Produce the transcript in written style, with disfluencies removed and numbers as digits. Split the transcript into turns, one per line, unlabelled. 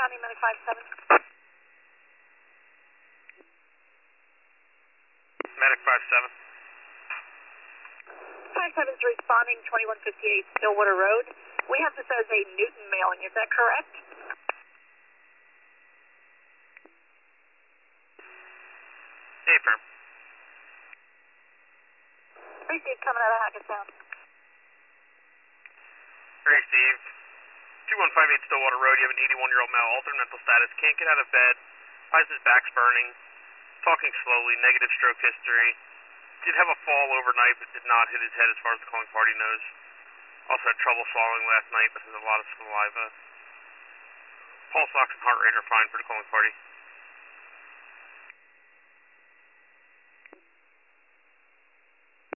County, Medic 57.
Medic 57.
57 is responding, 2158 Stillwater Road. We have this as a Newton mailing, is that correct?
Affirm.
Receive coming out of Hackettstown.
Hey, Steve. 2158 Stillwater Road. You have an 81-year-old male, altered mental status, can't get out of bed, eyes his back's burning, talking slowly, negative stroke history. Did have a fall overnight, but did not hit his head as far as the calling party knows. Also had trouble swallowing last night, but has a lot of saliva. Pulse ox and heart rate are fine for the calling party.